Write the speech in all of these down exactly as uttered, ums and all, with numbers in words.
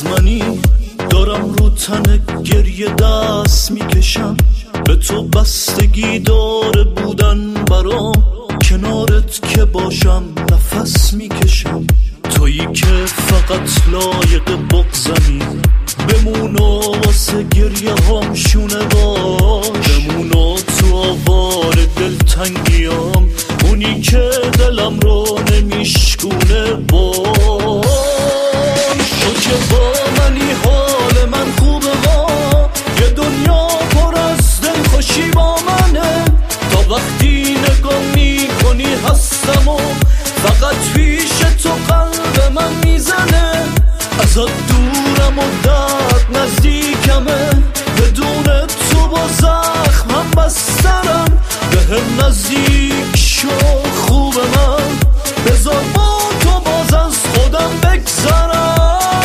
از منی، دارم رو تن گریه دست میکشم. به تو بستگی داره بودن برام، کنارت که باشم نفس میکشم. تویی که فقط لایق بغضمی، بمونو واسه گریه هم شونه باش. بمونو تو آوار دلتنگیام، اونی که دلم رو نمیشکونه باش. تو که با منی حال من خوبه، ها یه دنیا پر از دلخوشی با منه. تا وقتی نگاه میکنی هستم و فقط پیش تو قلب من میزنه. ازت دورم و درد نزدیکمه، بدون تو با زخمم بسترم. به هم نزدیک شو خوب من، بذار با تو باز از خودم بگذرم.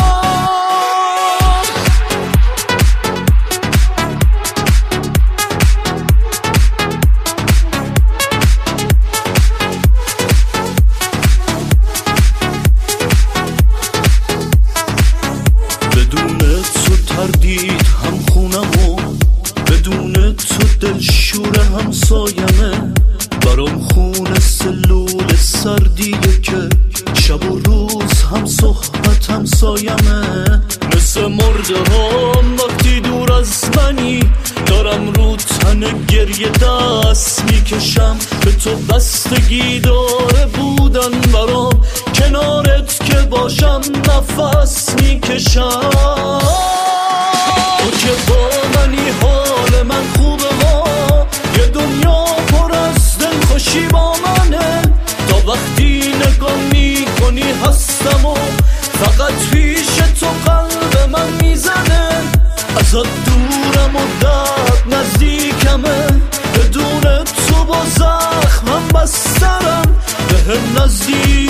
بدون تو تردید هم خونم و بدون تو دلشور همسایمه. برام خون سلول سردیه که شب و روز هم صحبت همسایمه. مثل مرده هم وقتی دور از منی، دارم رو تن گریه دست میکشم. به تو بستگی داره بودن برام، کنارت که باشم نفس میکشم. تو که با منی حال من خوبه، ها یه دنیا پر از دلخوشی با منه. تا وقتی نگاه میکنی هستم و فقط پیش تو قلب من میزنه. ازت دورم و درد نزدیکمه، بدون تو با زخمم بسترم. به هم نزدیک